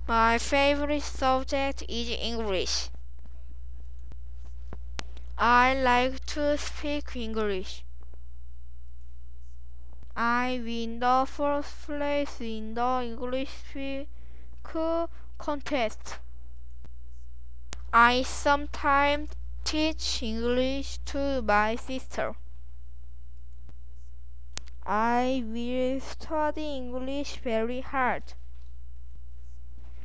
My favorite subject is English. I like to speak English. I win the first place in the English speak contest. I sometimes teach English to my sister. I will study English very hard.